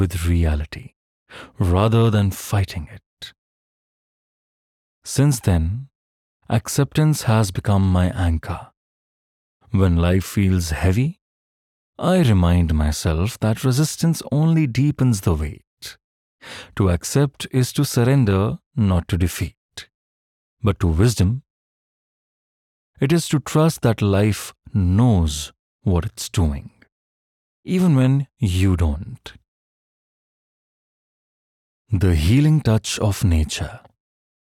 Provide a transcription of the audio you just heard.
with reality rather than fighting it. Since then, acceptance has become my anchor. When life feels heavy, I remind myself that resistance only deepens the weight. To accept is to surrender, not to defeat. But to wisdom, it is to trust that life knows what it's doing, even when you don't. The healing touch of nature.